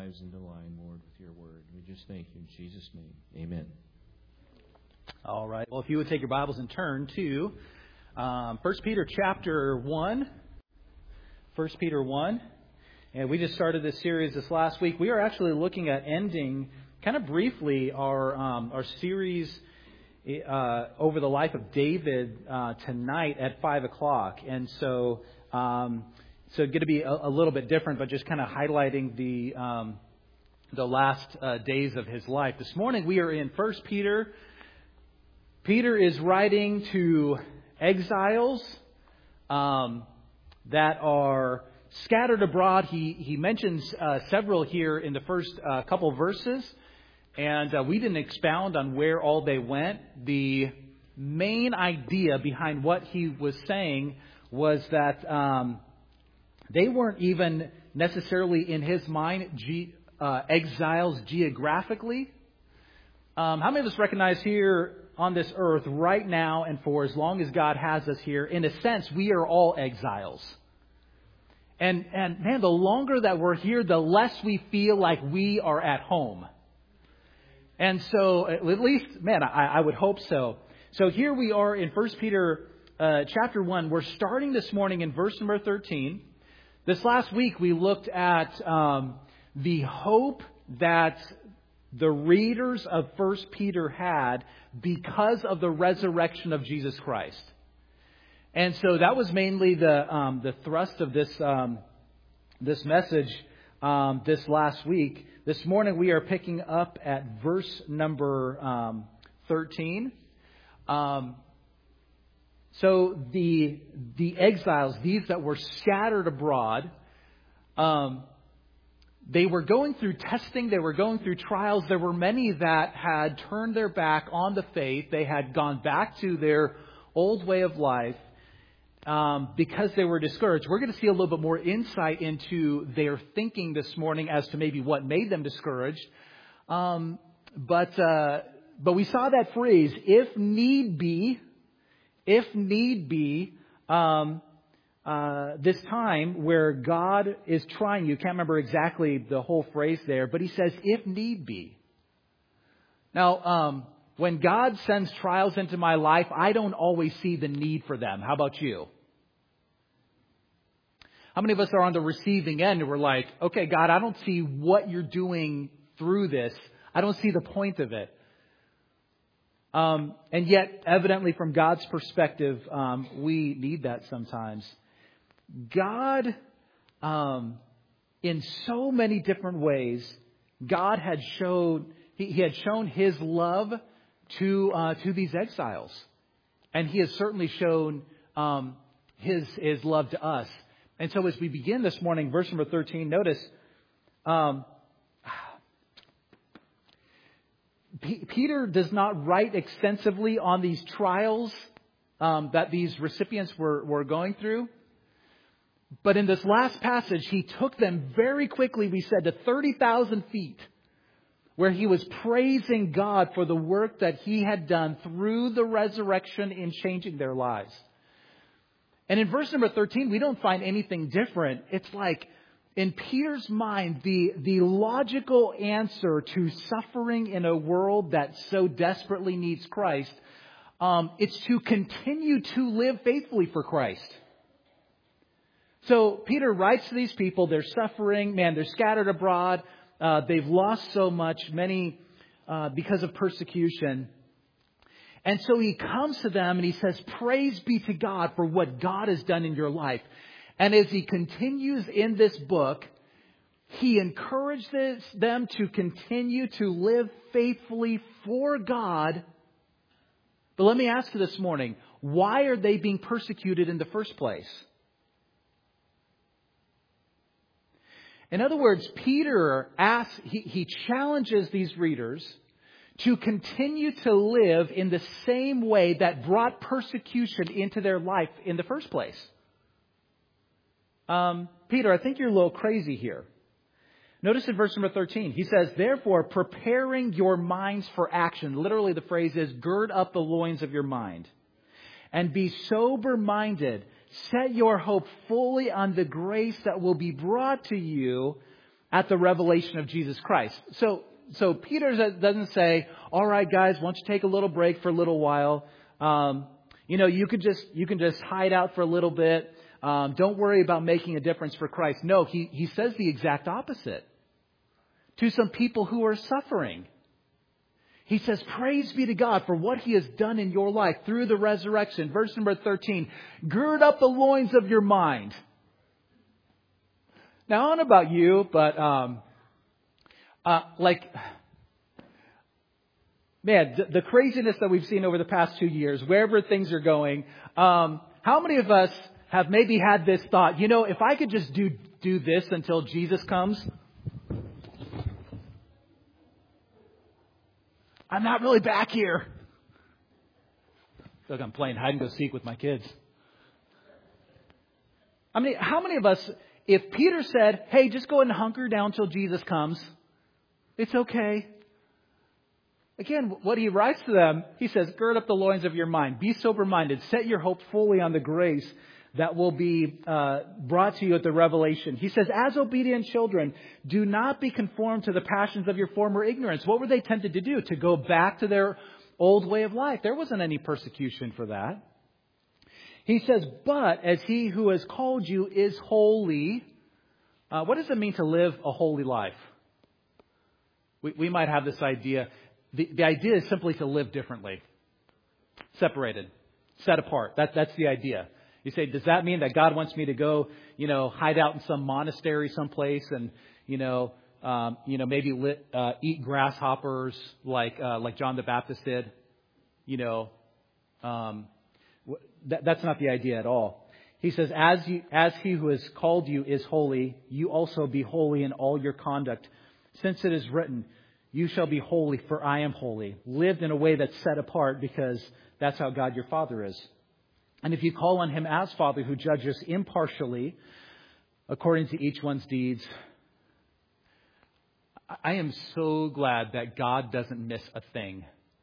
lives into line, Lord, with your word. We just thank you in Jesus' name. Amen. All right. Well, if you would take your Bibles and turn to 1 Peter chapter 1. 1 Peter 1. And we just started this series this last week. We are actually looking at ending, kind of briefly, our series over the life of David tonight at 5 o'clock. And so it's going to be a little bit different, but just kind of highlighting the last days of his life. This morning we are in 1 Peter. Peter is writing to exiles that are scattered abroad. He mentions several here in the first couple verses, and we didn't expound on where all they went. The main idea behind what he was saying was that they weren't even necessarily, in his mind, exiles geographically. How many of us recognize here on this earth right now and for as long as God has us here, in a sense, we are all exiles. And man, the longer that we're here, the less we feel like we are at home. And so, at least, man, I would hope so. So here we are in 1 Peter chapter 1. We're starting this morning in verse number 13. This last week we looked at the hope that the readers of 1 Peter had because of the resurrection of Jesus Christ. And so that was mainly the thrust of this message this last week. This morning we are picking up at verse number 13. So the exiles, these that were scattered abroad, they were going through testing, they were going through trials. There were many that had turned their back on the faith. They had gone back to their old way of life because they were discouraged. We're going to see a little bit more insight into their thinking this morning as to maybe what made them discouraged. But we saw that phrase, if need be, this time where God is trying you. Can't remember exactly the whole phrase there, but he says, if need be. Now, when God sends trials into my life, I don't always see the need for them. How about you? How many of us are on the receiving end and we're like, okay, God, I don't see what you're doing through this. I don't see the point of it. And yet, evidently from God's perspective, we need that sometimes. God, in so many different ways, God had shown, He had shown His love to these exiles. And He has certainly shown His love to us. And so as we begin this morning, verse number 13, notice, Peter does not write extensively on these trials that these recipients were going through. But in this last passage, he took them very quickly, we said, to 30,000 feet, where he was praising God for the work that he had done through the resurrection in changing their lives. And in verse number 13, we don't find anything different. It's like, in Peter's mind, the logical answer to suffering in a world that so desperately needs Christ, it's to continue to live faithfully for Christ. So Peter writes to these people, they're suffering, man, they're scattered abroad, they've lost so much, many because of persecution. And so he comes to them and he says, praise be to God for what God has done in your life. And as he continues in this book, he encourages them to continue to live faithfully for God. But let me ask you this morning, why are they being persecuted in the first place? In other words, Peter he challenges these readers to continue to live in the same way that brought persecution into their life in the first place. Peter, I think you're a little crazy here. Notice in verse number 13, he says, therefore, preparing your minds for action. Literally, the phrase is, gird up the loins of your mind. And be sober-minded. Set your hope fully on the grace that will be brought to you at the revelation of Jesus Christ. So Peter doesn't say, all right, guys, why don't you take a little break for a little while? You can just hide out for a little bit. Don't worry about making a difference for Christ. No, he says the exact opposite to some people who are suffering. He says, praise be to God for what He has done in your life through the resurrection. Verse number 13, gird up the loins of your mind. Now, I don't know about you, but the craziness that we've seen over the past 2 years, wherever things are going, how many of us have maybe had this thought, if I could just do this until Jesus comes, I'm not really back here. I feel like I'm playing hide and go seek with my kids. I mean, how many of us, if Peter said, hey, just go ahead and hunker down till Jesus comes, it's okay. Again, what he writes to them, he says, gird up the loins of your mind. Be sober-minded. Set your hope fully on the grace that will be brought to you at the revelation. He says, as obedient children, do not be conformed to the passions of your former ignorance. What were they tempted to do? To go back to their old way of life. There wasn't any persecution for that. He says, but as He who has called you is holy. What does it mean to live a holy life? We might have this idea. The idea is simply to live differently. Separated. Set apart. That's the idea. You say, does that mean that God wants me to go, hide out in some monastery someplace and, maybe eat grasshoppers like John the Baptist did? That's not the idea at all. He says, as He who has called you is holy, you also be holy in all your conduct. Since it is written, you shall be holy, for I am holy. Lived in a way that's set apart because that's how God your Father is. And if you call on Him as Father who judges impartially according to each one's deeds, I am so glad that God doesn't miss a thing.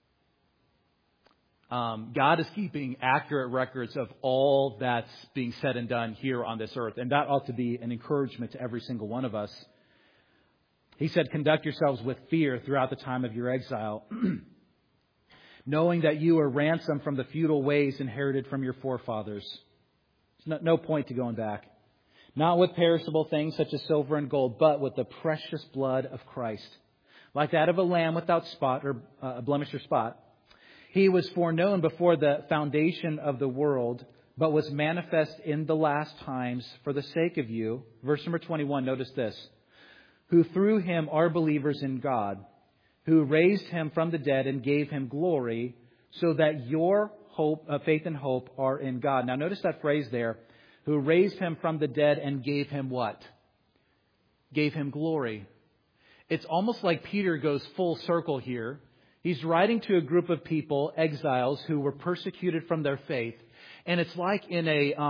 God is keeping accurate records of all that's being said and done here on this earth. And that ought to be an encouragement to every single one of us. He said, conduct yourselves with fear throughout the time of your exile, knowing that you are ransomed from the futile ways inherited from your forefathers. There's no point to going back. Not with perishable things such as silver and gold, but with the precious blood of Christ, like that of a lamb without spot or blemish or spot. He was foreknown before the foundation of the world, but was manifest in the last times for the sake of you. Verse number 21, notice this. Who through Him are believers in God, who raised Him from the dead and gave Him glory, so that your faith and hope are in God. Now notice that phrase there. Who raised Him from the dead and gave Him what? Gave Him glory. It's almost like Peter goes full circle here. He's writing to a group of people, exiles, who were persecuted from their faith. And it's like in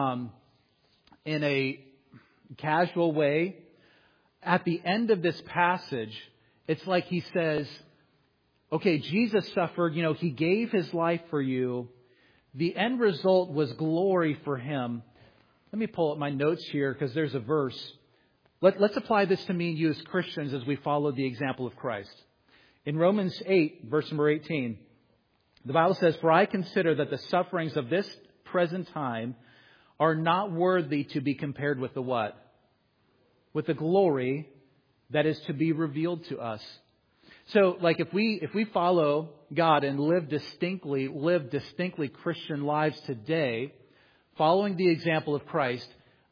a casual way, at the end of this passage, it's like he says, okay, Jesus suffered, He gave His life for you. The end result was glory for Him. Let me pull up my notes here because there's a verse. Let's apply this to me and you as Christians as we follow the example of Christ. In Romans 8, verse number 18, the Bible says, for I consider that the sufferings of this present time are not worthy to be compared with the what? With the glory that is to be revealed to us. So, if we follow God and live distinctly Christian lives today, following the example of Christ,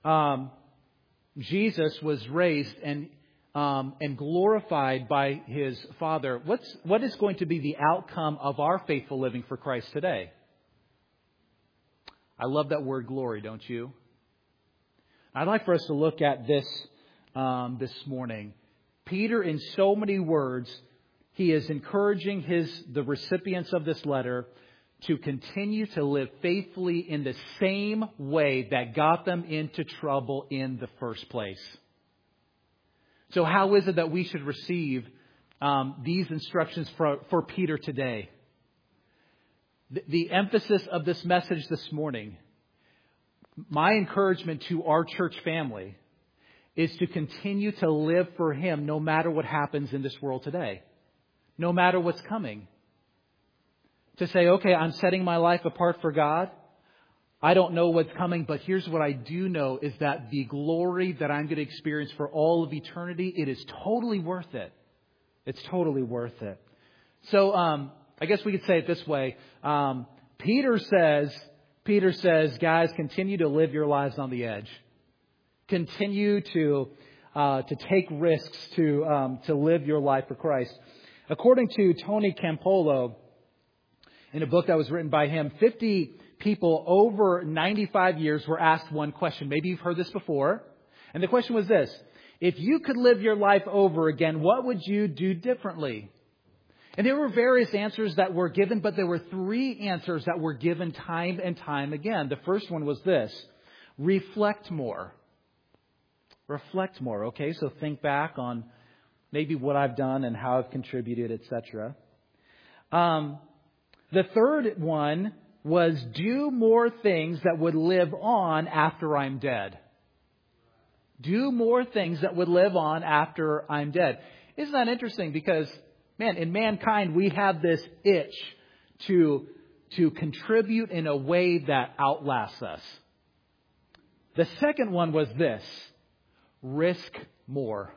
Jesus was raised and glorified by His Father. What is going to be the outcome of our faithful living for Christ today? I love that word glory, don't you? I'd like for us to look at this morning. Peter, in so many words, he is encouraging the recipients of this letter to continue to live faithfully in the same way that got them into trouble in the first place. So how is it that we should receive these instructions for Peter today? The emphasis of this message this morning, my encouragement to our church family, is to continue to live for Him no matter what happens in this world today. No matter what's coming. To say, okay, I'm setting my life apart for God. I don't know what's coming, but here's what I do know is that the glory that I'm going to experience for all of eternity, it is totally worth it. It's totally worth it. So, I guess we could say it this way. Peter says, guys, continue to live your lives on the edge. Continue to take risks to live your life for Christ. According to Tony Campolo, in a book that was written by him, 50 people over 95 years were asked one question. Maybe you've heard this before. And the question was this: if you could live your life over again, what would you do differently? And there were various answers that were given, but there were 3 answers that were given time and time again. The first one was this: reflect more. Reflect more. Okay, so think back on maybe what I've done and how I've contributed, etc. The third one was do more things that would live on after I'm dead. Do more things that would live on after I'm dead. Isn't that interesting? Because, man, in mankind, we have this itch to contribute in a way that outlasts us. The second one was this: risk more.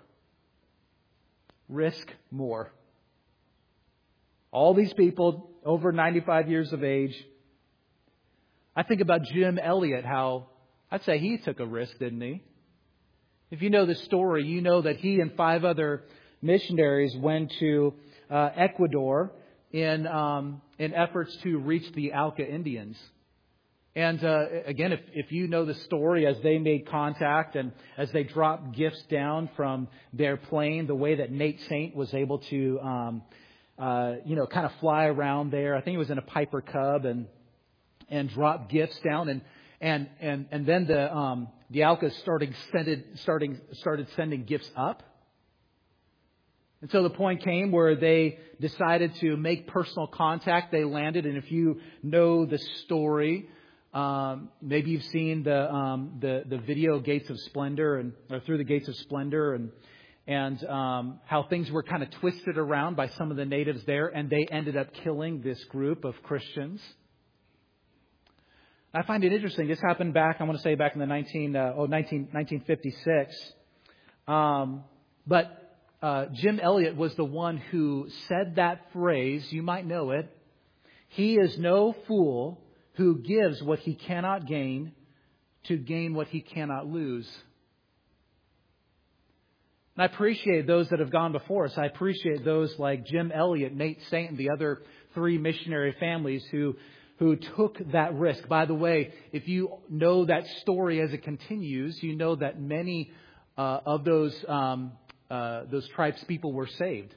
Risk more. All these people over 95 years of age. I think about Jim Elliot, how I'd say he took a risk, didn't he? If you know the story, you know that he and 5 other missionaries went to Ecuador in efforts to reach the Auca Indians. And again, if you know the story, as they made contact and as they dropped gifts down from their plane, the way that Nate Saint was able to, kind of fly around there. I think it was in a Piper Cub and drop gifts down, and then the Aucas started sending gifts up. And so the point came where they decided to make personal contact. They landed, and if you know the story, maybe you've seen the video Gates of Splendor or Through the Gates of Splendor, and how things were kind of twisted around by some of the natives there, and they ended up killing this group of Christians. I find it interesting. This happened back in the 1956. But Jim Elliot was the one who said that phrase. You might know it. He is no fool who gives what he cannot gain to gain what he cannot lose. And I appreciate those that have gone before us. I appreciate those like Jim Elliot, Nate Saint, and the other 3 missionary families who took that risk. By the way, if you know that story as it continues, you know that many of those tribes people were saved.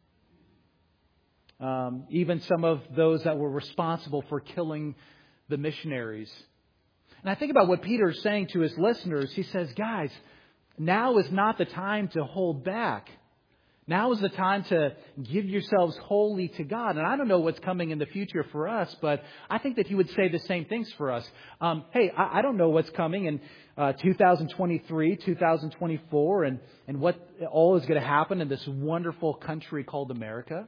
Even some of those that were responsible for killing the missionaries. And I think about what Peter is saying to his listeners. He says, guys, now is not the time to hold back. Now is the time to give yourselves wholly to God. And I don't know what's coming in the future for us, but I think that he would say the same things for us. Hey, I don't know what's coming in 2023, 2024, and what all is going to happen in this wonderful country called America.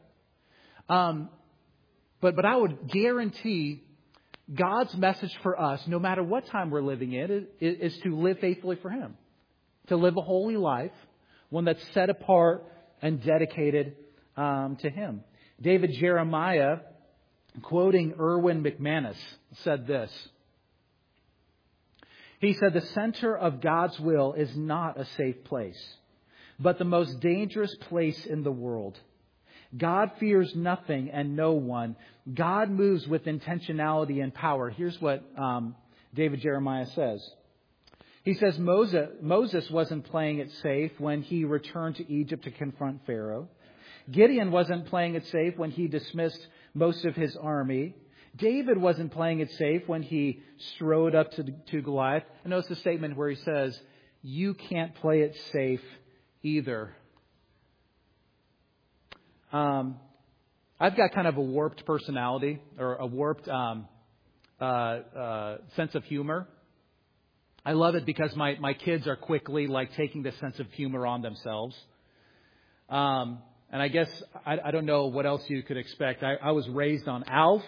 But I would guarantee God's message for us, no matter what time we're living in, is to live faithfully for Him. To live a holy life, one that's set apart and dedicated to Him. David Jeremiah, quoting Erwin McManus, said this. He said, "The center of God's will is not a safe place, but the most dangerous place in the world. God fears nothing and no one. God moves with intentionality and power." Here's what David Jeremiah says. He says Moses wasn't playing it safe when he returned to Egypt to confront Pharaoh. Gideon wasn't playing it safe when he dismissed most of his army. David wasn't playing it safe when he strode up to Goliath. And notice the statement where he says, "You can't play it safe either." I've got kind of a warped personality, or a warped sense of humor. I love it because my kids are quickly like taking this sense of humor on themselves. And I guess, I don't know what else you could expect. I was raised on Alf.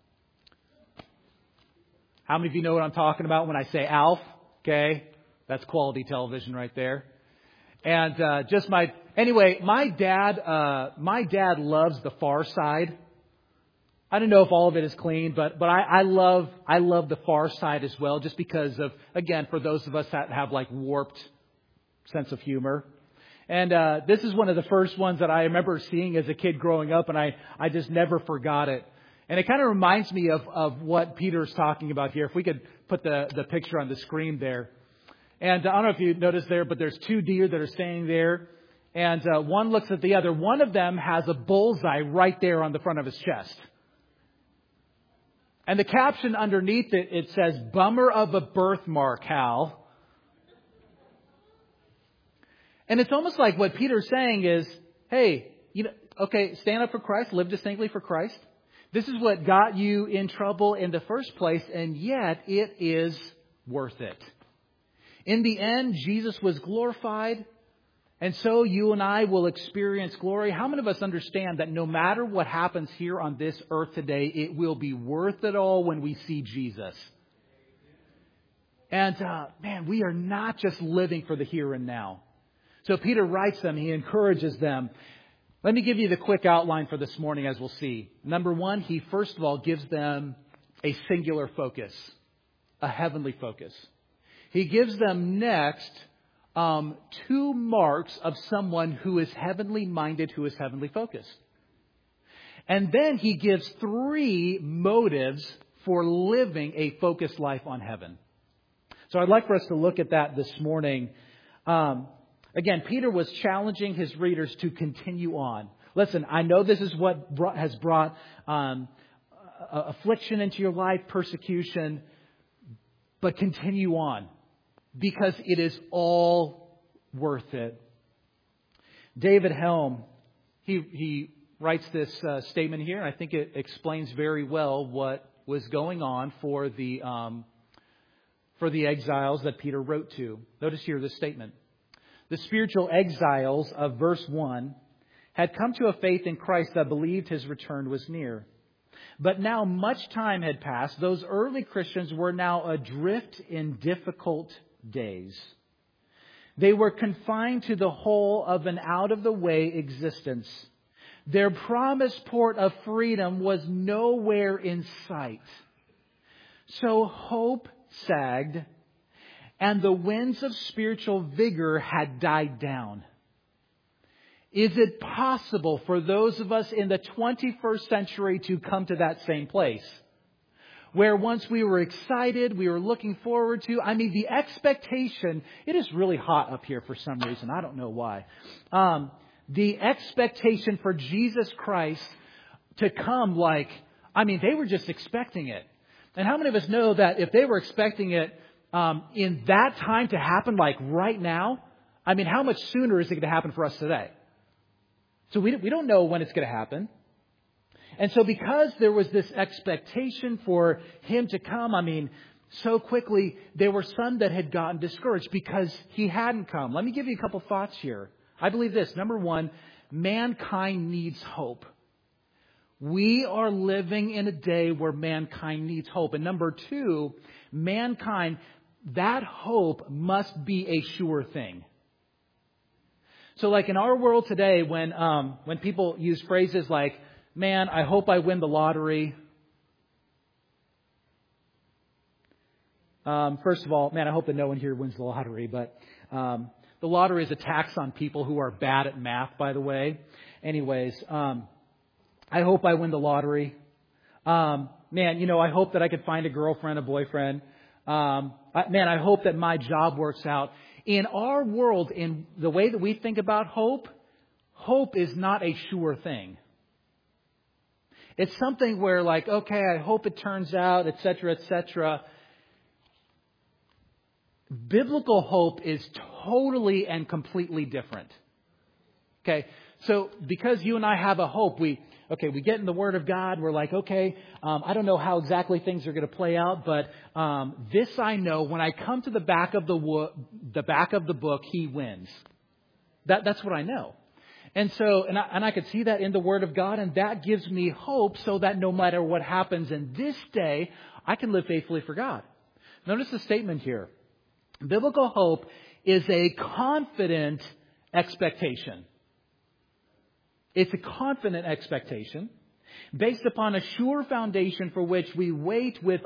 How many of you know what I'm talking about when I say Alf? Okay. That's quality television right there. And my dad loves The Far Side. I don't know if all of it is clean, but I love The Far Side as well, just because of, again, for those of us that have like warped sense of humor. And this is one of the first ones that I remember seeing as a kid growing up, and I just never forgot it. And it kind of reminds me of what Peter's talking about here. If we could put the picture on the screen there. And I don't know if you noticed there, but there's two deer that are standing there. And one looks at the other. One of them has a bullseye right there on the front of his chest. And the caption underneath it says, "Bummer of a birthmark, Hal." And it's almost like what Peter's saying is, hey, stand up for Christ, live distinctly for Christ. This is what got you in trouble in the first place, and yet it is worth it. In the end, Jesus was glorified, and so you and I will experience glory. How many of us understand that no matter what happens here on this earth today, it will be worth it all when we see Jesus? And we are not just living for the here and now. So Peter writes them, he encourages them. Let me give you the quick outline for this morning, as we'll see. Number one, he first of all gives them a singular focus, a heavenly focus. He gives them next two marks of someone who is heavenly minded, who is heavenly focused. And then he gives three motives for living a focused life on heaven. So I'd like for us to look at that this morning. Again, Peter was challenging his readers to continue on. Listen, I know this is what has brought affliction into your life, persecution, but continue on because it is all worth it. David Helm, he writes this statement here. I think it explains very well what was going on for the exiles that Peter wrote to. Notice here this statement. The spiritual exiles of verse 1 had come to a faith in Christ that believed his return was near. But now much time had passed. Those early Christians were now adrift in difficult days. They were confined to the whole of an out-of-the-way existence. Their promised port of freedom was nowhere in sight. So hope sagged, and the winds of spiritual vigor had died down. Is it possible for those of us in the 21st century to come to that same place? Where once we were excited, we were looking forward to, the expectation, it is really hot up here for some reason. I don't know why. The expectation for Jesus Christ to come they were just expecting it. And how many of us know that if they were expecting it, in that time to happen, like right now, how much sooner is it going to happen for us today? So we don't know when it's going to happen. And so because there was this expectation for him to come, so quickly, there were some that had gotten discouraged because he hadn't come. Let me give you a couple thoughts here. I believe this. Number one, mankind needs hope. We are living in a day where mankind needs hope. And number two, mankind, that hope must be a sure thing. So like in our world today, when people use phrases like, man, I hope I win the lottery. First of all, man, I hope that no one here wins the lottery. But the lottery is a tax on people who are bad at math, by the way. Anyways, I hope I win the lottery. I hope that I could find a girlfriend, a boyfriend. I hope that my job works out. In our world, in the way that we think about hope, hope is not a sure thing. It's something where okay, I hope it turns out, etc., etc. Biblical hope is totally and completely different. Okay, so because you and I have a hope, we okay, we get in the Word of God. We're like, okay, I don't know how exactly things are going to play out, but this I know: when I come to the back of the book, He wins. That's what I know. And so, and I could see that in the Word of God, and that gives me hope, so that no matter what happens in this day, I can live faithfully for God. Notice the statement here. Biblical hope is a confident expectation. It's a confident expectation based upon a sure foundation for which we wait with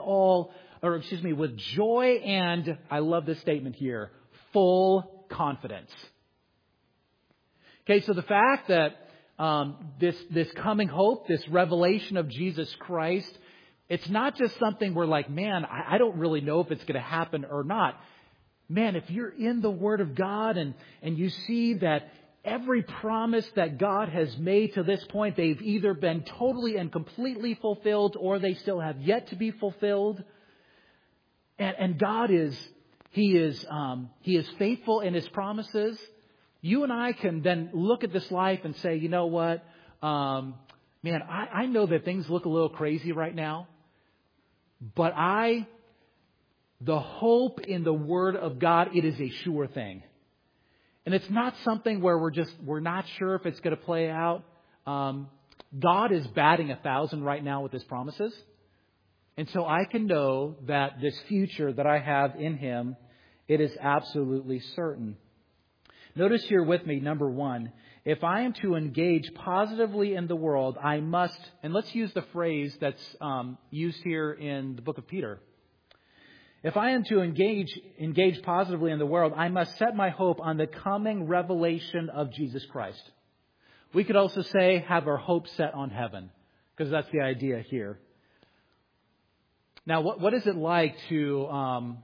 joy and, I love this statement here, full confidence. Okay, so the fact that this coming hope, this revelation of Jesus Christ, it's not just something we're like, man, I don't really know if it's going to happen or not. Man, if you're in the Word of God and you see that every promise that God has made to this point, they've either been totally and completely fulfilled or they still have yet to be fulfilled. And God He is faithful in His promises. You and I can then look at this life and say, you know what? Man, I know that things look a little crazy right now, but the hope in the Word of God, it is a sure thing. And it's not something where we're not sure if it's going to play out. God is batting 1,000 right now with His promises. And so I can know that this future that I have in Him, it is absolutely certain. Notice here with me, number one, if I am to engage positively in the world, I must, and let's use the phrase that's used here in the book of Peter. If I am to engage positively in the world, I must set my hope on the coming revelation of Jesus Christ. We could also say have our hope set on heaven, because that's the idea here. Now, what is it like to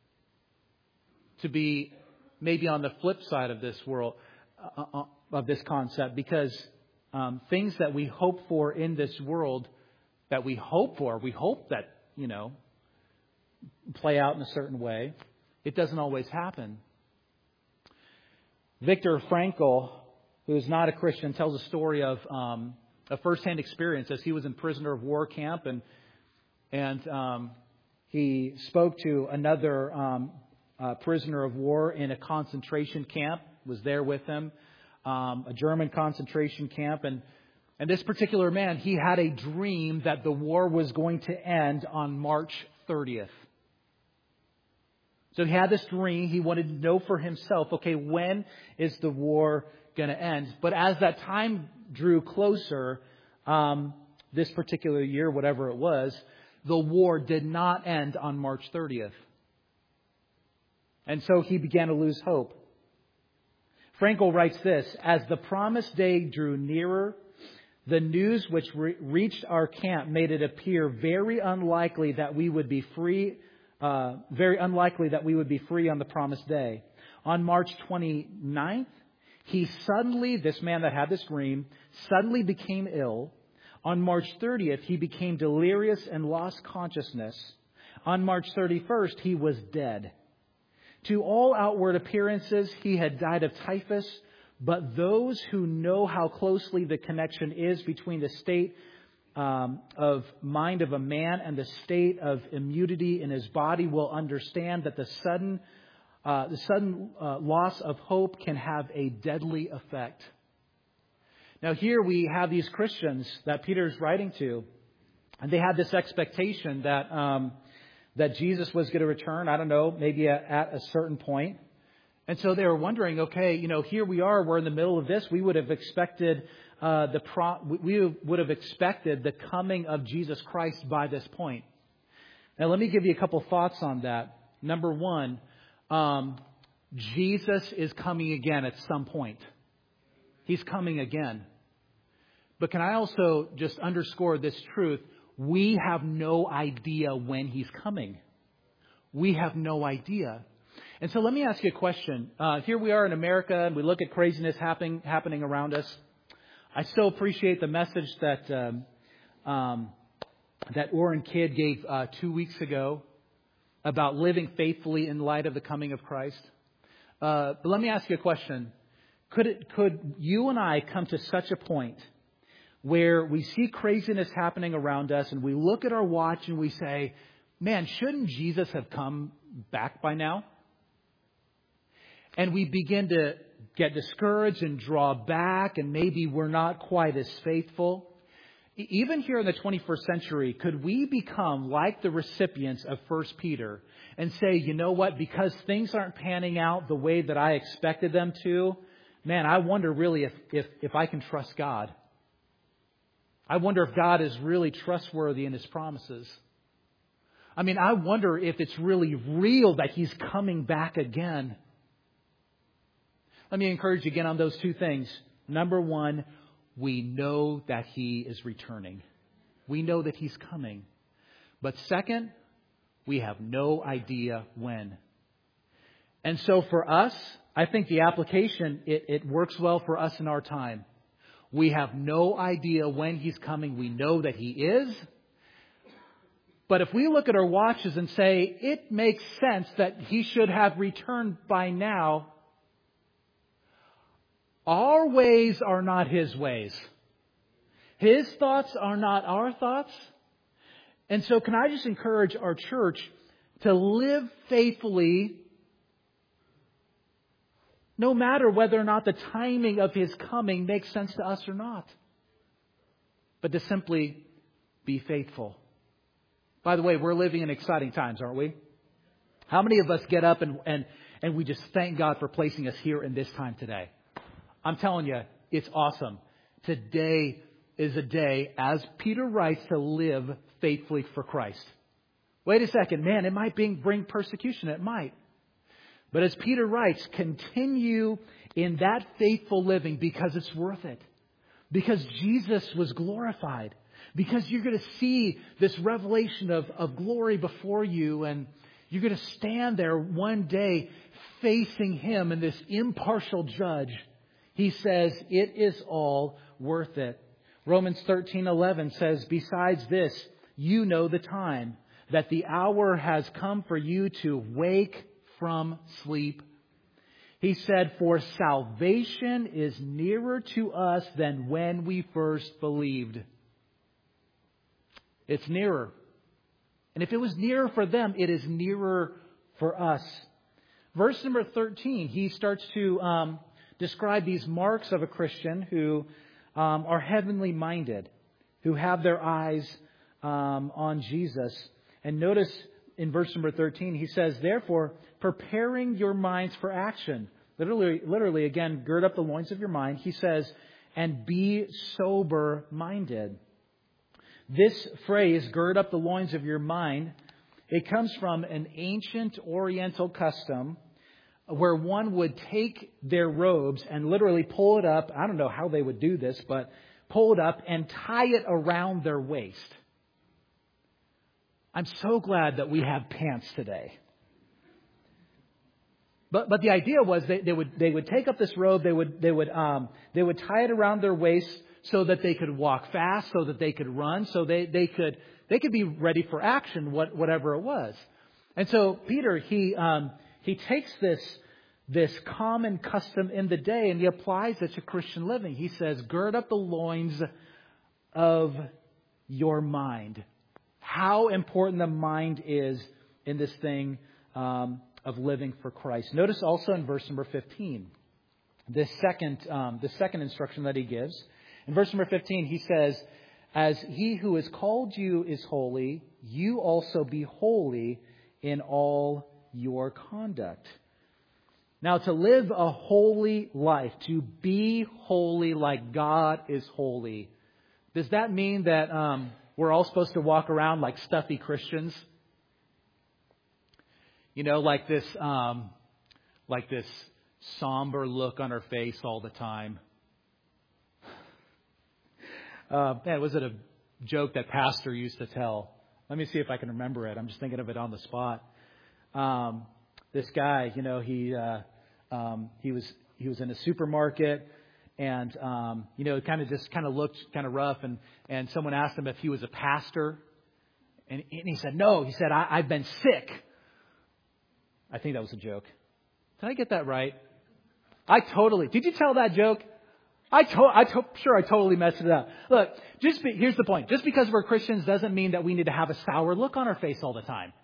be maybe on the flip side of this world, of this concept? Because things that we hope for in this world, we hope that, play out in a certain way. It doesn't always happen. Viktor Frankl, who is not a Christian, tells a story of a firsthand experience as he was in prisoner of war camp, and he spoke to another prisoner of war in a concentration camp. Was there with him, a German concentration camp, and this particular man, he had a dream that the war was going to end on March 30th. So he had this dream. He wanted to know for himself, okay, when is the war going to end? But as that time drew closer, this particular year, whatever it was, the war did not end on March 30th. And so he began to lose hope. Frankl writes this: as the promised day drew nearer, the news which reached our camp made it appear very unlikely that we would be free on the promised day. On March 29th, this man that had this dream, suddenly became ill. On March 30th, he became delirious and lost consciousness. On March 31st, he was dead. To all outward appearances, he had died of typhus, but those who know how closely the connection is between the state of mind of a man and the state of immunity in his body will understand that the sudden loss of hope can have a deadly effect. Now here we have these Christians that Peter is writing to, and they had this expectation that Jesus was going to return, I don't know, maybe at a certain point. And so they were wondering, okay, here we are, we're in the middle of this. We would have expected the coming of Jesus Christ by this point. Now, let me give you a couple thoughts on that. Number one, Jesus is coming again at some point. He's coming again. But can I also just underscore this truth? We have no idea when He's coming. We have no idea. And so let me ask you a question. Here we are in America, and we look at craziness happening around us. I so appreciate the message that Orrin Kidd gave 2 weeks ago about living faithfully in light of the coming of Christ. But let me ask you a question. Could you and I come to such a point where we see craziness happening around us and we look at our watch and we say, man, shouldn't Jesus have come back by now? And we begin to get discouraged and draw back, and maybe we're not quite as faithful. Even here in the 21st century, could we become like the recipients of 1 Peter and say, you know what, because things aren't panning out the way that I expected them to, man, I wonder really if I can trust God. I wonder if God is really trustworthy in His promises. I mean, I wonder if it's really real that He's coming back again. Let me encourage you again on those two things. Number one, we know that He is returning. We know that He's coming. But second, we have no idea when. And so for us, I think the application, it works well for us in our time. We have no idea when He's coming. We know that He is. But if we look at our watches and say, it makes sense that He should have returned by now, our ways are not His ways. His thoughts are not our thoughts. And so can I just encourage our church to live faithfully no matter whether or not the timing of His coming makes sense to us or not. But to simply be faithful. By the way, we're living in exciting times, aren't we? How many of us get up and we just thank God for placing us here in this time today? I'm telling you, it's awesome. Today is a day, as Peter writes, to live faithfully for Christ. Wait a second, man, it might bring persecution. It might. But as Peter writes, continue in that faithful living because it's worth it. Because Jesus was glorified. Because you're going to see this revelation of glory before you. And you're going to stand there one day facing Him and this impartial judge. He says it is all worth it. Romans 13:11 says, besides this, you know the time, that the hour has come for you to wake from sleep. He said, for salvation is nearer to us than when we first believed. It's nearer. And if it was nearer for them, it is nearer for us. Verse number 13, he starts to describe these marks of a Christian who are heavenly minded, who have their eyes on Jesus. And notice in verse number 13, he says, therefore, preparing your minds for action. Literally, again, gird up the loins of your mind. He says, and be sober-minded. This phrase, gird up the loins of your mind, it comes from an ancient Oriental custom where one would take their robes and literally pull it up. I don't know how they would do this, but pull it up and tie it around their waist. I'm so glad that we have pants today. But the idea was they would take up this robe, they would tie it around their waist so that they could walk fast, so that they could run, so they could be ready for action, whatever it was. And so Peter he takes this common custom in the day and he applies it to Christian living. He says, gird up the loins of your mind. How important the mind is in this thing of living for Christ. Notice also in verse number 15, the second instruction that he gives. In verse number 15, he says, as He who has called you is holy, you also be holy in all your conduct. Now, to live a holy life, to be holy like God is holy, does that mean that we're all supposed to walk around like stuffy Christians? You know, like this somber look on our face all the time. Was it a joke that pastor used to tell? Let me see if I can remember it. I'm just thinking of it on the spot. This guy, you know, he was in a supermarket, and you know, kind of looked kind of rough, and someone asked him if he was a pastor, and he said no. He said I've been sick. I think that was a joke. Did I get that right? Did you tell that joke? Sure, I totally messed it up. Look, here's the point. Just because we're Christians doesn't mean that we need to have a sour look on our face all the time.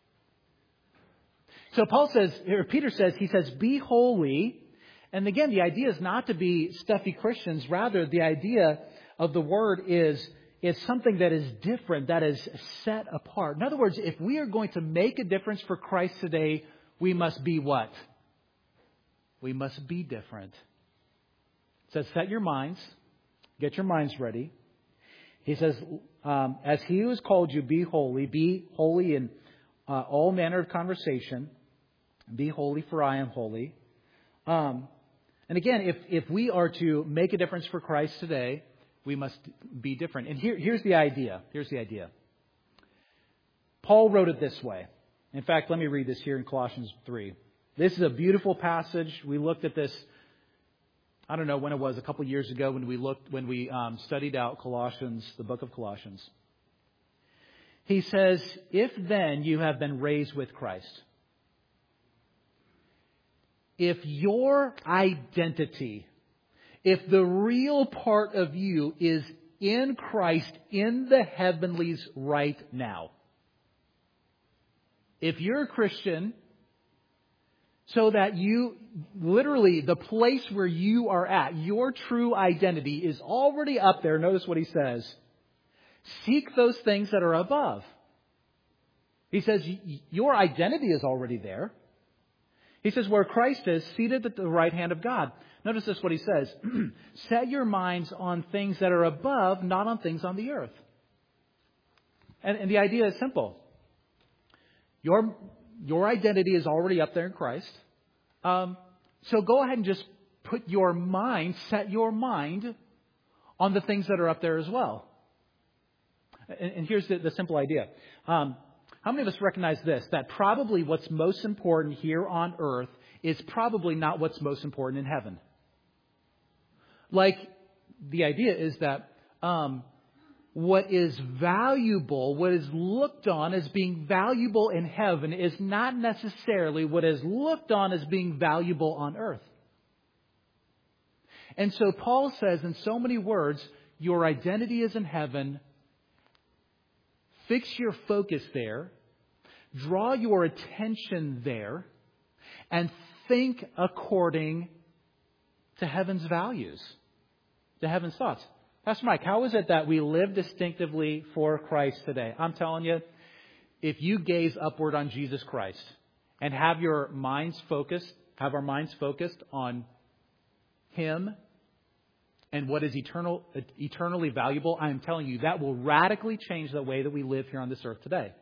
So Peter says, he says, be holy. And again, the idea is not to be stuffy Christians. Rather, the idea of the word is something that is different, that is set apart. In other words, if we are going to make a difference for Christ today, we must be what? We must be different. It says, set your minds, get your minds ready. He says, as he who has called you, be holy in all manner of conversation. Be holy, for I am holy. And again, if we are to make a difference for Christ today, we must be different. And here's the idea. Paul wrote it this way. In fact, let me read this here in Colossians 3. This is a beautiful passage. We looked at this, I don't know when it was, a couple years ago when we studied out Colossians, the book of Colossians. He says, if then you have been raised with Christ, if your identity, if the real part of you is in Christ in the heavenlies right now, if you're a Christian, so that you, literally, the place where you are at, your true identity is already up there. Notice what he says. Seek those things that are above. He says your identity is already there. He says where Christ is, seated at the right hand of God. Notice this what he says. Set your minds on things that are above, not on things on the earth. And the idea is simple. Your identity is already up there in Christ. So go ahead and just set your mind on the things that are up there as well. And here's the simple idea. How many of us recognize this? That probably what's most important here on earth is probably not what's most important in heaven. Like, the idea is that what is valuable, what is looked on as being valuable in heaven is not necessarily what is looked on as being valuable on earth. And so Paul says in so many words, your identity is in heaven. Fix your focus there. Draw your attention there. And think according to heaven's values, to heaven's thoughts. Pastor Mike, how is it that we live distinctively for Christ today? I'm telling you, if you gaze upward on Jesus Christ and have our minds focused on Him and what is eternally valuable, I am telling you, that will radically change the way that we live here on this earth today.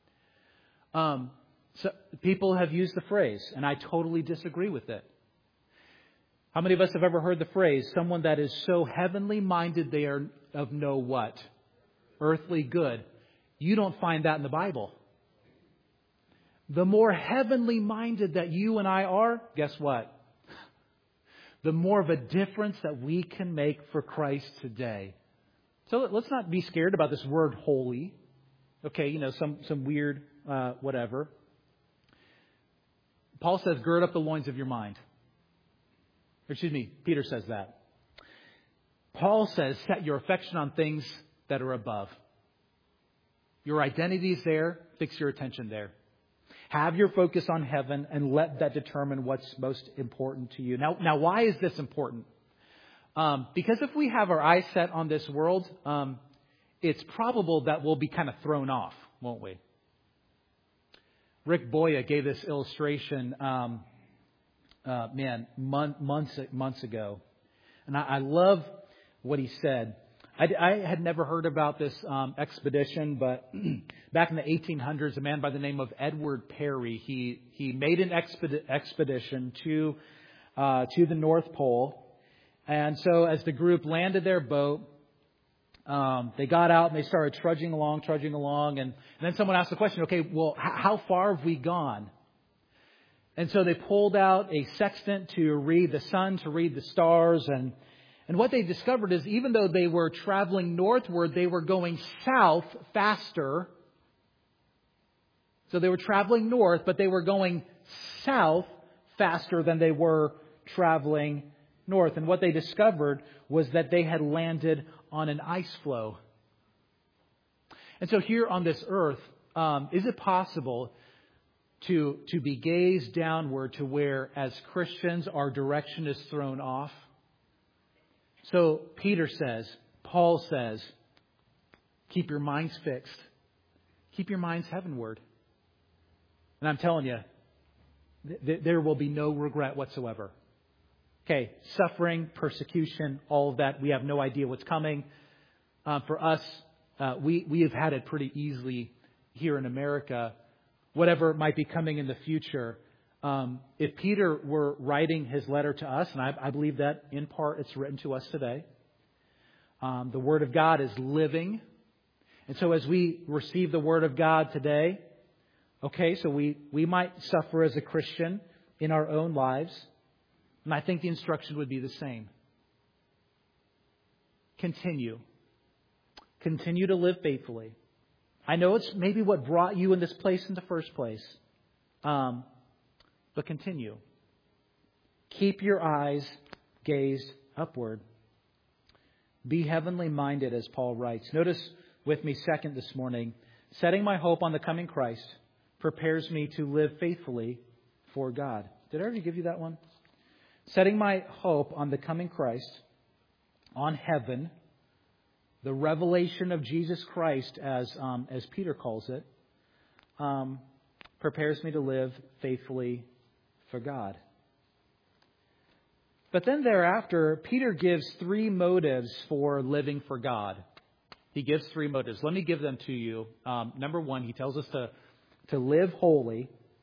So people have used the phrase, and I totally disagree with it. How many of us have ever heard the phrase, someone that is so heavenly minded they are of no what? Earthly good. You don't find that in the Bible. The more heavenly minded that you and I are, guess what? The more of a difference that we can make for Christ today. So let's not be scared about this word holy. Okay, some weird whatever. Paul says, gird up the loins of your mind. Peter says that. Paul says, set your affection on things that are above. Your identity is there. Fix your attention there. Have your focus on heaven and let that determine what's most important to you. Now, why is this important? Because if we have our eyes set on this world, it's probable that we'll be kind of thrown off, won't we? Rick Boya gave this illustration, months ago. And I love what he said. I had never heard about this expedition, but back in the 1800s, a man by the name of Edward Perry, he made an expedition to the North Pole. And so as the group landed their boat, they got out and they started trudging along. And then someone asked the question, okay, well, how far have we gone? And so they pulled out a sextant to read the sun, to read the stars. And what they discovered is even though they were traveling northward, they were going south faster. So they were traveling north, but they were going south faster than they were traveling north. And what they discovered was that they had landed on an ice floe. And so here on this earth, is it possible to be gazed downward to where, as Christians, our direction is thrown off? So Peter says, Paul says, keep your minds fixed. Keep your minds heavenward. And I'm telling you, there will be no regret whatsoever. Okay, suffering, persecution, all of that. We have no idea what's coming. For us, we have had it pretty easily here in America. Whatever might be coming in the future. If Peter were writing his letter to us, and I believe that in part it's written to us today, the Word of God is living. And so as we receive the Word of God today, okay, so we might suffer as a Christian in our own lives. And I think the instruction would be the same. Continue. Continue to live faithfully. I know it's maybe what brought you in this place in the first place. But continue. Keep your eyes gazed upward. Be heavenly minded, as Paul writes. Notice with me second this morning, setting my hope on the coming Christ prepares me to live faithfully for God. Did I already give you that one? Setting my hope on the coming Christ, on heaven, the revelation of Jesus Christ, as Peter calls it, prepares me to live faithfully for God. But then thereafter, Peter gives three motives for living for God. He gives three motives. Let me give them to you. Number one, he tells us to live holy.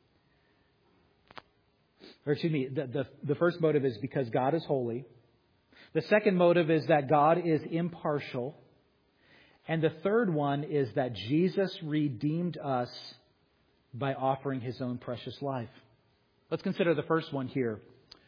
Or excuse me, the first motive is because God is holy. The second motive is that God is impartial. And the third one is that Jesus redeemed us by offering His own precious life. Let's consider the first one here.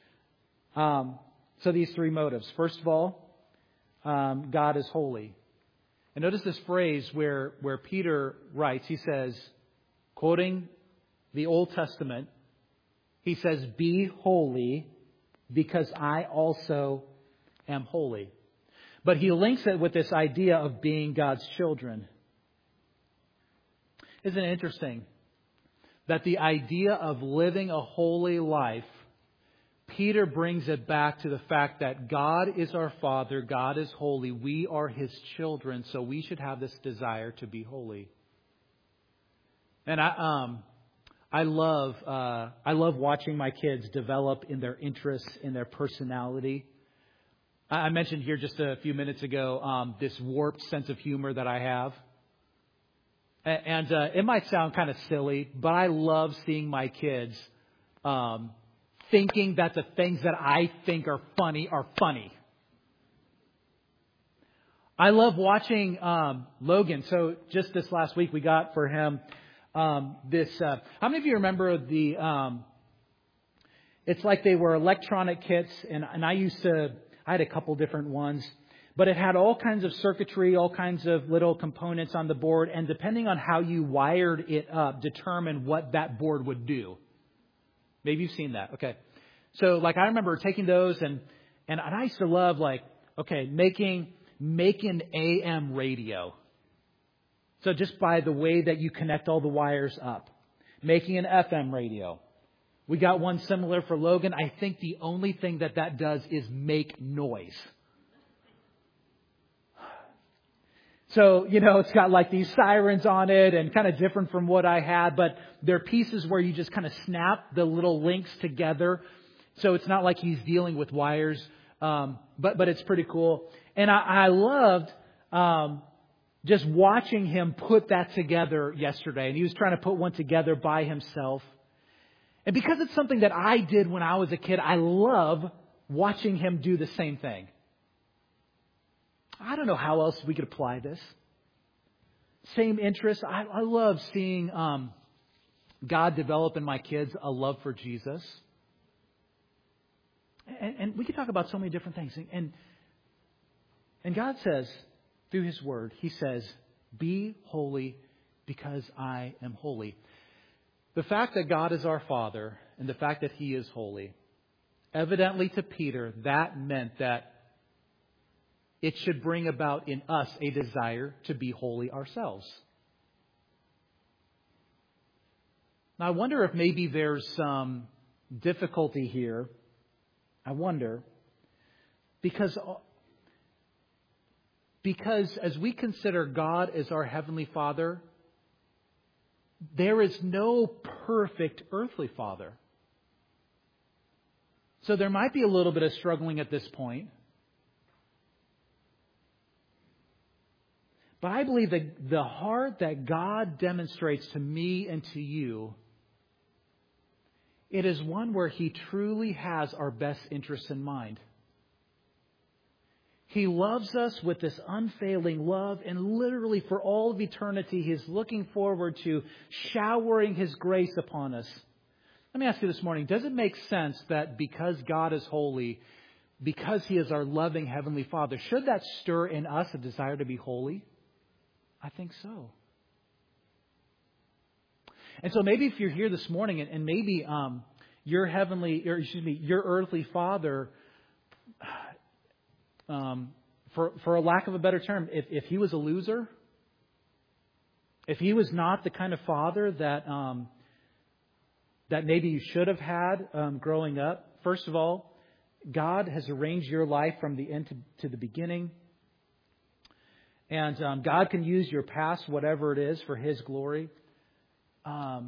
So these three motives. First of all, God is holy. And notice this phrase where Peter writes, he says, quoting the Old Testament, he says, "Be holy because I also am holy." But he links it with this idea of being God's children. Isn't it interesting that the idea of living a holy life, Peter brings it back to the fact that God is our Father, God is holy, we are His children, so we should have this desire to be holy. And I love watching my kids develop in their interests, in their personality. I mentioned here just a few minutes ago this warped sense of humor that I have. And it might sound kind of silly, but I love seeing my kids thinking that the things that I think are funny are funny. I love watching Logan. So just this last week we got for him this. How many of you remember the? It's like they were electronic kits, and I had a couple different ones, but it had all kinds of circuitry, all kinds of little components on the board, and depending on how you wired it up, determined what that board would do. Maybe you've seen that. Okay. So like I remember taking those and I used to love making AM radio. So just by the way that you connect all the wires up, making an FM radio. We got one similar for Logan. I think the only thing that does is make noise. So, it's got like these sirens on it and kind of different from what I had, but they're pieces where you just kind of snap the little links together. So it's not like he's dealing with wires, but it's pretty cool. And I loved just watching him put that together yesterday. And he was trying to put one together by himself. And because it's something that I did when I was a kid, I love watching him do the same thing. I don't know how else we could apply this. Same interest. I love seeing God develop in my kids a love for Jesus. And we could talk about so many different things. And God says, through His Word, He says, "Be holy because I am holy." The fact that God is our Father and the fact that He is holy Evidently to Peter, that meant that it should bring about in us a desire to be holy ourselves. Now, I wonder if maybe there's some difficulty here. I wonder. Because as we consider God as our Heavenly Father, there is no perfect earthly father. So there might be a little bit of struggling at this point. But I believe that the heart that God demonstrates to me and to you, it is one where He truly has our best interests in mind. He loves us with this unfailing love, and literally for all of eternity, He is looking forward to showering His grace upon us. Let me ask you this morning, does it make sense that because God is holy, because He is our loving Heavenly Father, should that stir in us a desire to be holy? I think so. And so maybe if you're here this morning and maybe your earthly father, for a lack of a better term, if he was a loser, if he was not the kind of father that maybe you should have had growing up, first of all, God has arranged your life from the end to the beginning. And God can use your past, whatever it is, for His glory. But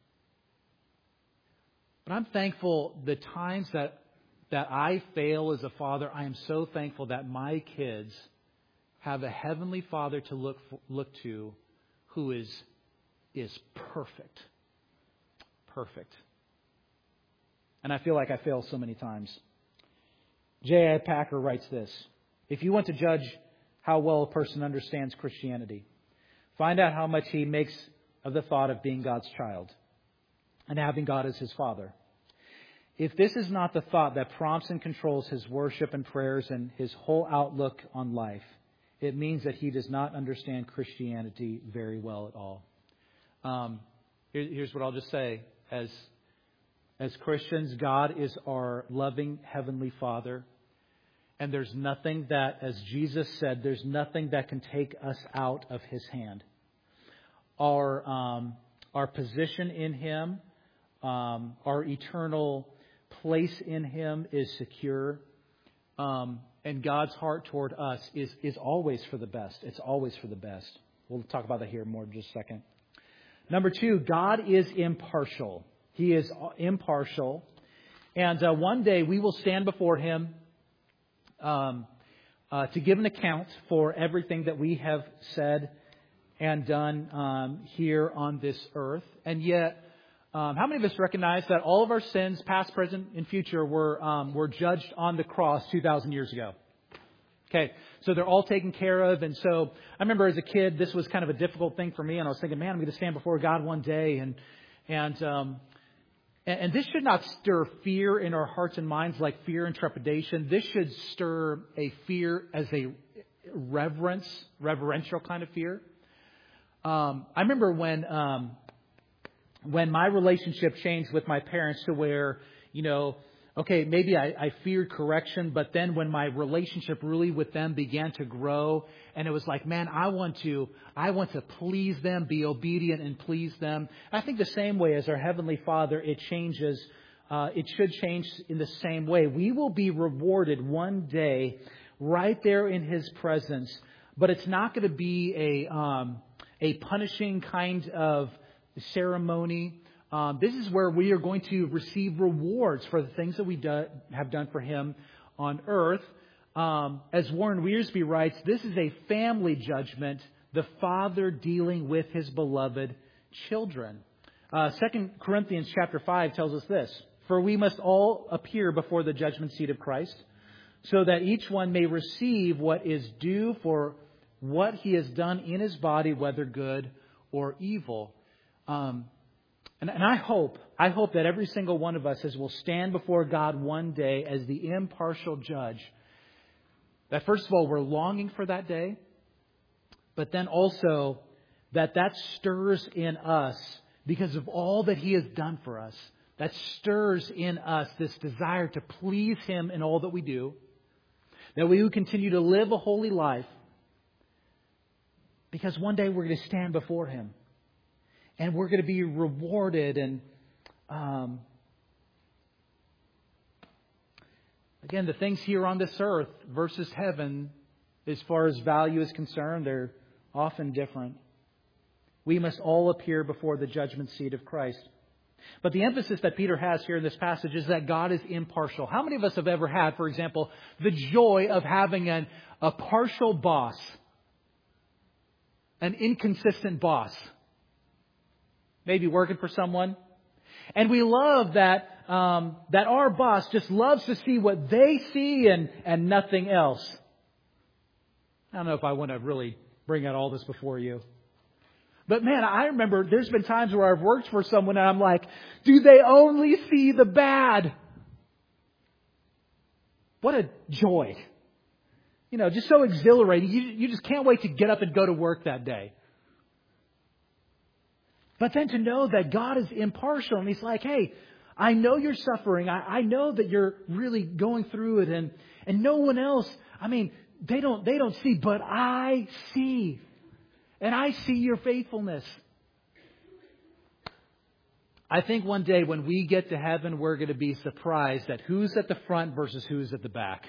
I'm thankful the times that I fail as a father, I am so thankful that my kids have a Heavenly Father to look to who is perfect. Perfect. And I feel like I fail so many times. J.I. Packer writes this: if you want to judge how well a person understands Christianity, find out how much he makes of the thought of being God's child and having God as his Father. If this is not the thought that prompts and controls his worship and prayers and his whole outlook on life, it means that he does not understand Christianity very well at all. Here's what I'll just say. As Christians, God is our loving Heavenly Father. And there's nothing that, as Jesus said, there's nothing that can take us out of His hand. Our position in Him, our eternal place in Him is secure. And God's heart toward us is always for the best. It's always for the best. We'll talk about that here more in just a second. Number 2, God is impartial. He is impartial. And one day we will stand before Him to give an account for everything that we have said and done here on this earth. And yet, how many of us recognize that all of our sins, past, present, and future, were judged on the cross 2,000 years ago? Okay, so they're all taken care of. And so I remember as a kid, this was kind of a difficult thing for me. And I was thinking, man, I'm going to stand before God one day. And this should not stir fear in our hearts and minds like fear and trepidation. This should stir a fear as a reverential kind of fear. I remember when my relationship changed with my parents to where, okay, maybe I feared correction, but then when my relationship really with them began to grow, and it was like, man, I want to please them, be obedient and please them. I think the same way as our Heavenly Father, it changes. It should change in the same way. We will be rewarded one day right there in His presence, but it's not going to be a punishing kind of ceremony. This is where we are going to receive rewards for the things that we have done for Him on earth. As Warren Wiersbe writes, this is a family judgment, the Father dealing with His beloved children. 2 Corinthians chapter 5 tells us this: for we must all appear before the judgment seat of Christ, so that each one may receive what is due for what he has done in his body, whether good or evil. And I hope that every single one of us, as we'll stand before God one day as the impartial judge, that first of all, we're longing for that day, but then also that stirs in us, because of all that He has done for us, that stirs in us this desire to please Him in all that we do, that we would continue to live a holy life, because one day we're going to stand before Him and we're going to be rewarded. And again, the things here on this earth versus heaven, as far as value is concerned, they're often different. We must all appear before the judgment seat of Christ. But the emphasis that Peter has here in this passage is that God is impartial. How many of us have ever had, for example, the joy of having a partial boss? An inconsistent boss. Maybe working for someone. And we love that our boss just loves to see what they see and nothing else. I don't know if I want to really bring out all this before you. But man, I remember there's been times where I've worked for someone and I'm like, do they only see the bad? What a joy. You know, just so exhilarating. You just can't wait to get up and go to work that day. But then to know that God is impartial and He's like, hey, I know you're suffering. I know that you're really going through it, and no one else, I mean, they don't see, but I see. And I see your faithfulness. I think one day when we get to heaven, we're going to be surprised at who's at the front versus who's at the back.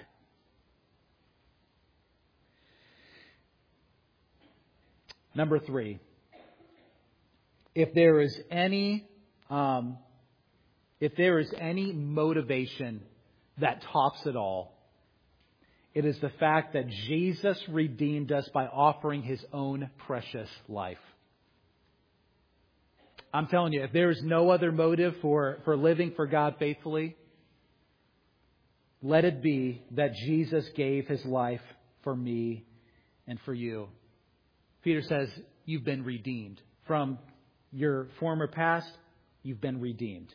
Number 3, if there is any motivation that tops it all, it is the fact that Jesus redeemed us by offering His own precious life. I'm telling you, if there is no other motive for living for God faithfully, let it be that Jesus gave His life for me and for you. Peter says, you've been redeemed. From your former past, you've been redeemed.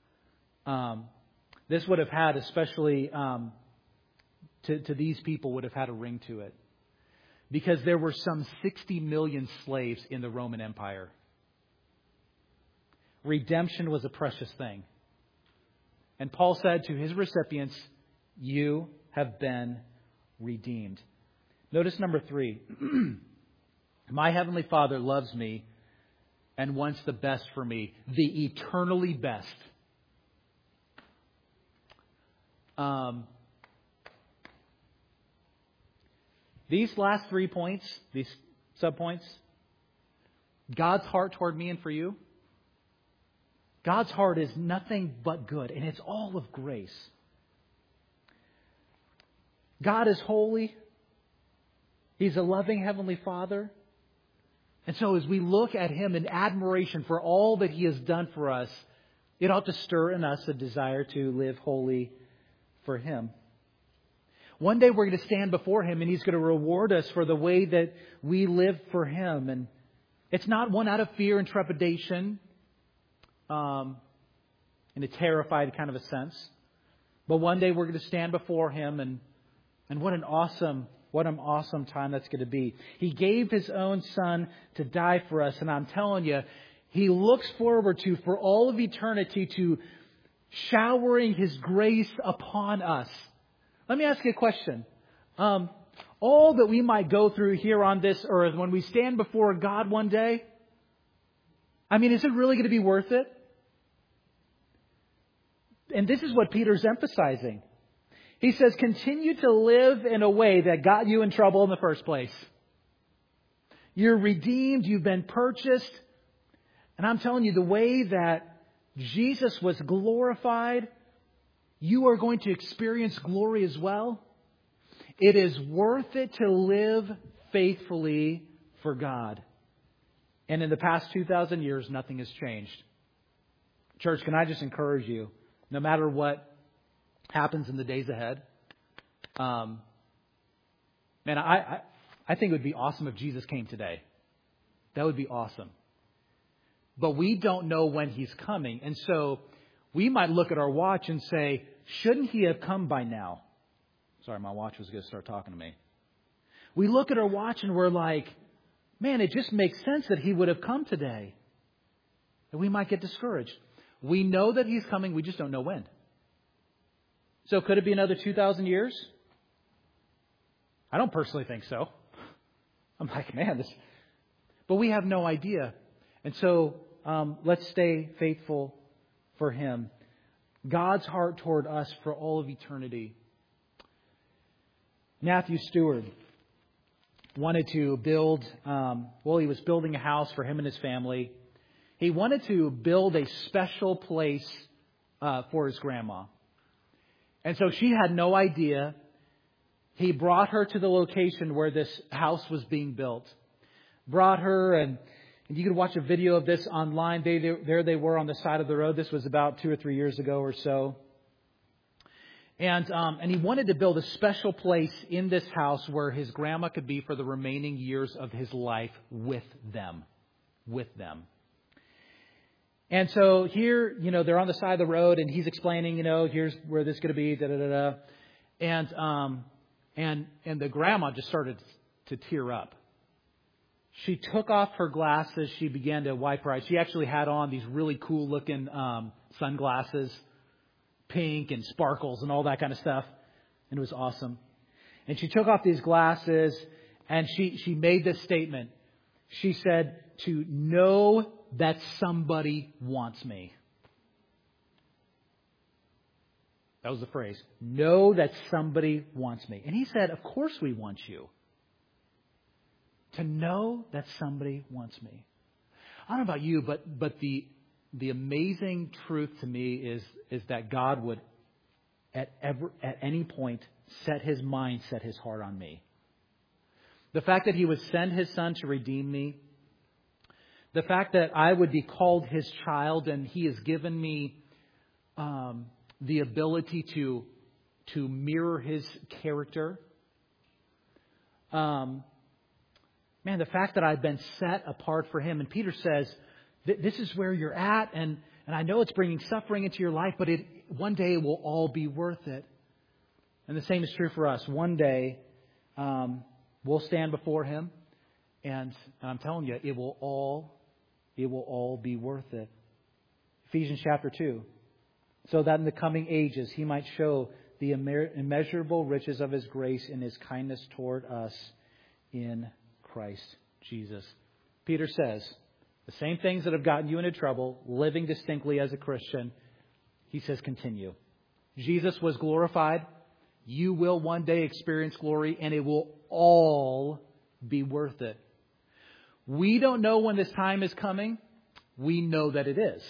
This would have had, especially to these people, would have had a ring to it. Because there were some 60 million slaves in the Roman Empire. Redemption was a precious thing. And Paul said to his recipients, you have been redeemed. Notice number 3. My Heavenly Father loves me and wants the best for me, the eternally best. These last 3 points, these subpoints, God's heart toward me and for you, God's heart is nothing but good, and it's all of grace. God is holy. He's a loving Heavenly Father. And so as we look at Him in admiration for all that He has done for us, it ought to stir in us a desire to live holy for Him. One day we're going to stand before Him and He's going to reward us for the way that we live for Him. And it's not one out of fear and trepidation, in a terrified kind of a sense. But one day we're going to stand before Him, and what an awesome time that's going to be. He gave His own Son to die for us. And I'm telling you, He looks forward to, for all of eternity, to showering His grace upon us. Let me ask you a question. All that we might go through here on this earth, when we stand before God one day, I mean, is it really going to be worth it? And this is what Peter's emphasizing. He says, continue to live in a way that got you in trouble in the first place. You're redeemed. You've been purchased. And I'm telling you, the way that Jesus was glorified, you are going to experience glory as well. It is worth it to live faithfully for God. And in the past 2,000 years, nothing has changed. Church, can I just encourage you, no matter what happens in the days ahead, man, I think it would be awesome if Jesus came today. That would be awesome. But we don't know when He's coming. And so we might look at our watch and say, shouldn't He have come by now? Sorry, my watch was going to start talking to me. We look at our watch and we're like, man, it just makes sense that He would have come today. And we might get discouraged. We know that He's coming. We just don't know when. So could it be another 2,000 years? I don't personally think so. I'm like, man, this... But we have no idea. And so let's stay faithful for Him. God's heart toward us for all of eternity. Matthew Stewart wanted to build, he was building a house for him and his family. He wanted to build a special place for his grandma. And so she had no idea. He brought her to the location where this house was being built. Brought her, and you can watch a video of this online. There they were on the side of the road. This was about 2 or 3 years ago or so. And he wanted to build a special place in this house where his grandma could be for the remaining years of his life with them. And so here, they're on the side of the road, and he's explaining, here's where this is going to be, And the grandma just started to tear up. She took off her glasses. She began to wipe her eyes. She actually had on these really cool looking sunglasses, pink and sparkles and all that kind of stuff. And it was awesome. And she took off these glasses and she made this statement. She said, to know that somebody wants me. That was the phrase. Know that somebody wants me. And he said, of course we want you. To know that somebody wants me. I don't know about you, but the amazing truth to me is that God would at any point set His mind, set His heart on me. The fact that He would send His Son to redeem me. The fact that I would be called His child, and He has given me the ability to mirror His character. The fact that I've been set apart for Him. And Peter says, this is where you're at, and I know it's bringing suffering into your life, but one day it will all be worth it. And the same is true for us. One day we'll stand before Him, and I'm telling you, it will all be worth it. Ephesians chapter 2. So that in the coming ages He might show the immeasurable riches of His grace and His kindness toward us in Christ Jesus. Peter says, the same things that have gotten you into trouble, living distinctly as a Christian, he says, continue. Jesus was glorified. You will one day experience glory, and it will all be worth it. We don't know when this time is coming. We know that it is.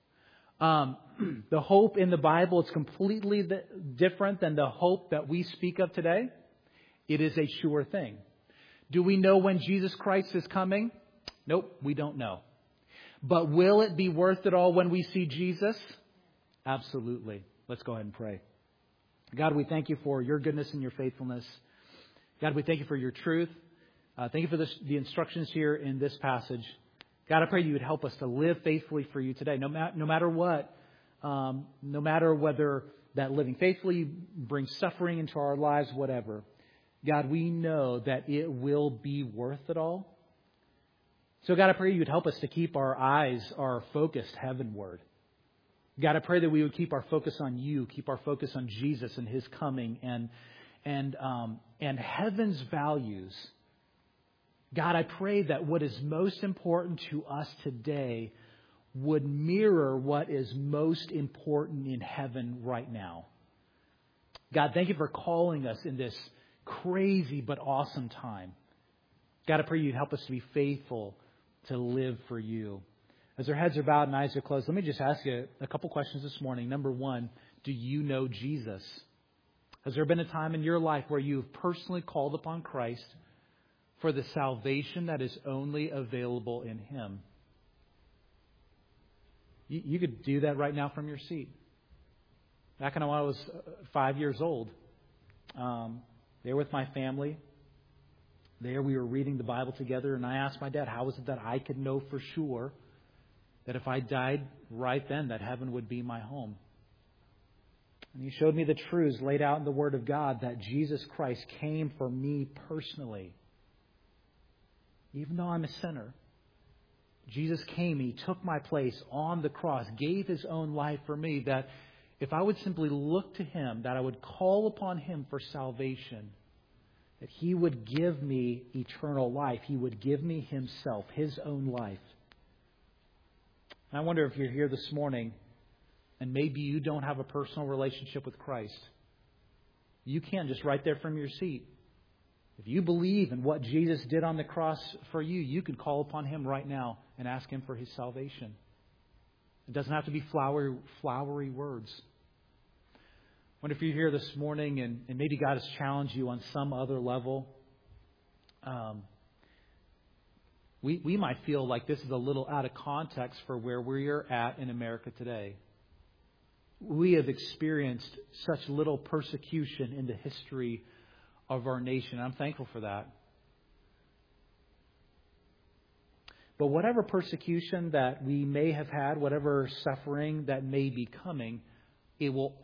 The hope in the Bible is completely different than the hope that we speak of today. It is a sure thing. Do we know when Jesus Christ is coming? Nope, we don't know. But will it be worth it all when we see Jesus? Absolutely. Let's go ahead and pray. God, we thank You for Your goodness and Your faithfulness. God, we thank You for Your truth. Thank You for the instructions here in this passage. God, I pray You would help us to live faithfully for You today, no matter what. No matter whether that living faithfully brings suffering into our lives, whatever. God, we know that it will be worth it all. So God, I pray You would help us to keep our focus heavenward. God, I pray that we would keep our focus on You, keep our focus on Jesus and His coming and heaven's values. God, I pray that what is most important to us today would mirror what is most important in heaven right now. God, thank You for calling us in this crazy but awesome time. God, I pray You'd help us to be faithful to live for You. As our heads are bowed and eyes are closed, let me just ask you a couple questions this morning. Number one, do you know Jesus? Has there been a time in your life where you've personally called upon Christ for the salvation that is only available in Him? You could do that right now from your seat. Back when I was 5 years old, there with my family, there we were reading the Bible together, and I asked my dad, how is it that I could know for sure that if I died right then, that heaven would be my home? And he showed me the truths laid out in the Word of God, that Jesus Christ came for me personally. Even though I'm a sinner, Jesus came, He took my place on the cross, gave His own life for me, that if I would simply look to Him, that I would call upon Him for salvation, that He would give me eternal life. He would give me Himself, His own life. And I wonder if you're here this morning and maybe you don't have a personal relationship with Christ. You can, just right there from your seat. If you believe in what Jesus did on the cross for you, you can call upon Him right now and ask Him for His salvation. It doesn't have to be flowery words. I wonder if you're here this morning and maybe God has challenged you on some other level. We might feel like this is a little out of context for where we are at in America today. We have experienced such little persecution in the history of our nation. I'm thankful for that. But whatever persecution that we may have had, whatever suffering that may be coming, it will